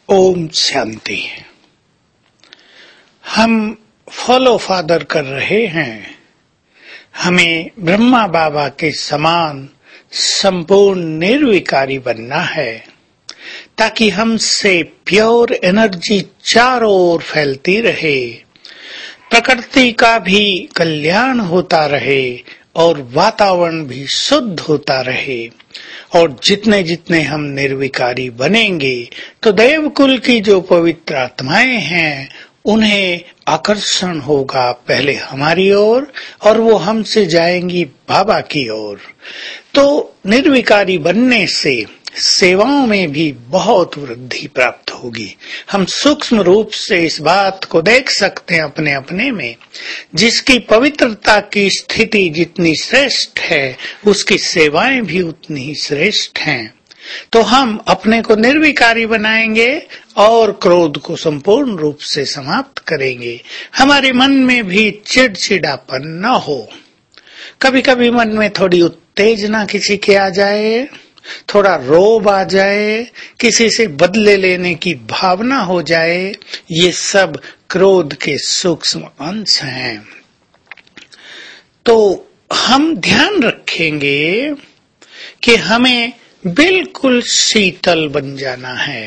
ओम शांति। हम follow father कर रहे हैं। हमें ब्रह्मा बाबा के समान संपूर्ण निर्विकारी बनना है ताकि हमसे प्योर एनर्जी चारों ओर फैलती रहे, प्रकृति का भी कल्याण होता रहे और वातावरण भी शुद्ध होता रहे। और जितने जितने हम निर्विकारी बनेंगे तो देवकुल की जो पवित्र आत्माएं हैं उन्हें आकर्षण होगा पहले हमारी ओर और वो हमसे जाएंगी बाबा की ओर। तो निर्विकारी बनने से सेवाओं में भी बहुत वृद्धि प्राप्त होगी। हम सूक्ष्म रूप से इस बात को देख सकते हैं अपने अपने में। जिसकी पवित्रता की स्थिति जितनी श्रेष्ठ है उसकी सेवाएं भी उतनी ही श्रेष्ठ हैं। तो हम अपने को निर्विकारी बनाएंगे और क्रोध को संपूर्ण रूप से समाप्त करेंगे। हमारे मन में भी चिड़चिड़ापन न हो। कभी कभी मन में थोड़ी उत्तेजना किसी के आ जाए, थोड़ा रोब आ जाए, किसी से बदले लेने की भावना हो जाए, ये सब क्रोध के सूक्ष्म अंश हैं। तो हम ध्यान रखेंगे कि हमें बिल्कुल शीतल बन जाना है।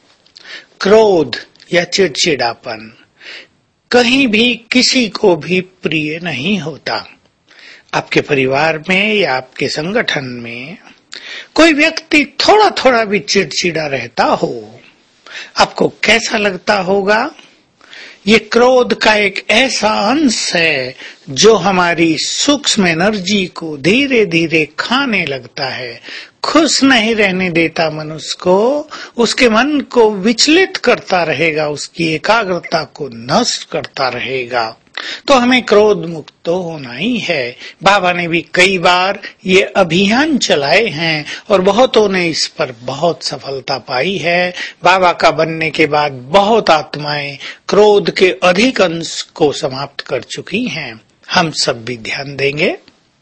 क्रोध या चिड़चिड़ापन कहीं भी किसी को भी प्रिय नहीं होता। आपके परिवार में या आपके संगठन में कोई व्यक्ति थोड़ा थोड़ा भी चिड़चिड़ा रहता हो, आपको कैसा लगता होगा? ये क्रोध का एक ऐसा अंश है जो हमारी सूक्ष्म एनर्जी को धीरे धीरे खाने लगता है, खुश नहीं रहने देता मनुष्य को, उसके मन को विचलित करता रहेगा, उसकी एकाग्रता को नष्ट करता रहेगा। तो हमें क्रोध मुक्त तो होना ही है। बाबा ने भी कई बार ये अभियान चलाए हैं और बहुतों ने इस पर बहुत सफलता पाई है। बाबा का बनने के बाद बहुत आत्माएं क्रोध के अधिक अंश को समाप्त कर चुकी हैं। हम सब भी ध्यान देंगे।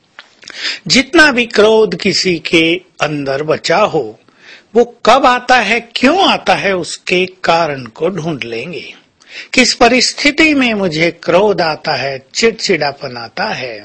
जितना भी क्रोध किसी के अंदर बचा हो वो कब आता है, क्यों आता है, उसके कारण को ढूंढ लेंगे। किस परिस्थिति में मुझे क्रोध आता है, चिड़चिड़ापन आता है,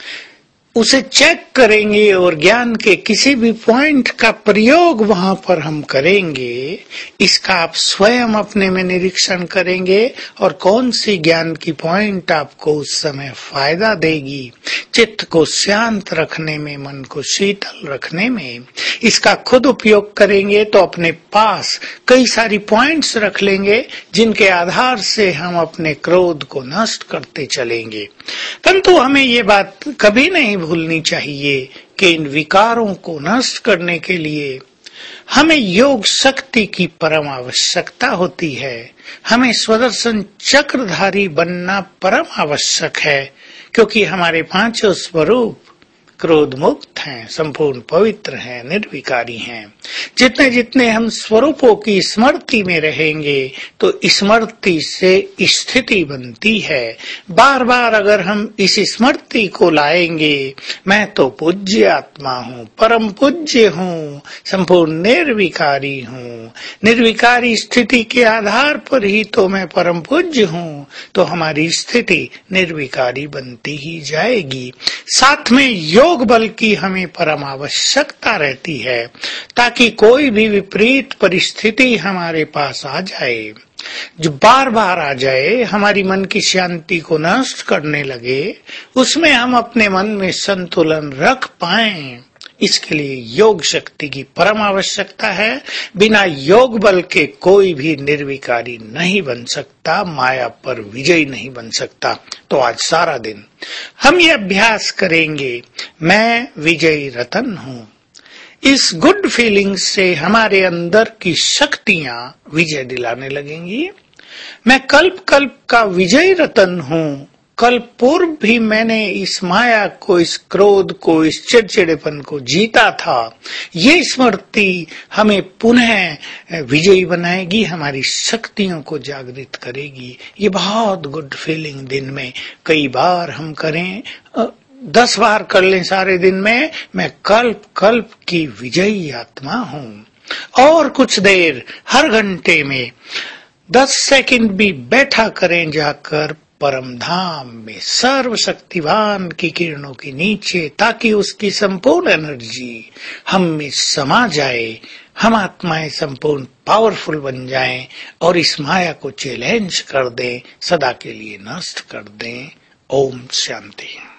उसे चेक करेंगे और ज्ञान के किसी भी पॉइंट का प्रयोग वहां पर हम करेंगे। इसका आप स्वयं अपने में निरीक्षण करेंगे और कौन सी ज्ञान की पॉइंट आपको उस समय फायदा देगी, चित्त को शांत रखने में, मन को शीतल रखने में। इसका खुद उपयोग करेंगे तो अपने पास कई सारी पॉइंट्स रख लेंगे जिनके आधार से हम अपने क्रोध को नष्ट करते चलेंगे। परंतु हमें ये बात कभी नहीं भूलनी चाहिए कि इन विकारों को नष्ट करने के लिए हमें योग शक्ति की परम आवश्यकता होती है। हमें स्वदर्शन चक्रधारी बनना परम आवश्यक है, क्योंकि हमारे पांचों स्वरूप क्रोध मुक्त हैं, संपूर्ण पवित्र हैं, निर्विकारी हैं। जितने जितने हम स्वरूपों की स्मृति में रहेंगे तो स्मृति से स्थिति बनती है। बार बार अगर हम इस स्मृति को लाएंगे, मैं तो पूज्य आत्मा हूँ, परम पूज्य हूँ, संपूर्ण निर्विकारी हूँ, निर्विकारी स्थिति के आधार पर ही तो मैं परम पूज्य हूँ, तो हमारी स्थिति निर्विकारी बनती ही जाएगी। साथ में योग बल की हमें परम आवश्यकता रहती है ताकि कोई भी विपरीत परिस्थिति हमारे पास आ जाए, जो बार बार आ जाए, हमारी मन की शांति को नष्ट करने लगे, उसमें हम अपने मन में संतुलन रख पाएं। इसके लिए योग शक्ति की परम आवश्यकता है। बिना योग बल के कोई भी निर्विकारी नहीं बन सकता, माया पर विजयी नहीं बन सकता। तो आज सारा दिन हम ये अभ्यास करेंगे, मैं विजयी रतन हूँ। इस गुड फीलिंग से हमारे अंदर की शक्तियां विजय दिलाने लगेंगी। मैं कल्प कल्प का विजयी रतन हूँ। कल पूर्व भी मैंने इस माया को, इस क्रोध को, इस चिड़चिड़ेपन को जीता था। ये स्मृति हमें पुनः विजयी बनाएगी, हमारी शक्तियों को जागृत करेगी। ये बहुत गुड फीलिंग दिन में कई बार हम करें, 10 बार कर लें सारे दिन में। मैं कल्प कल्प की विजयी आत्मा हूँ। और कुछ देर हर घंटे में 10 सेकंड भी बैठा करें जाकर परम धाम में सर्वशक्तिवान की किरणों के नीचे, ताकि उसकी संपूर्ण एनर्जी हम में समा जाए, हम आत्माएं संपूर्ण पावरफुल बन जाएं और इस माया को चैलेंज कर दें, सदा के लिए नष्ट कर दें। ओम शांति।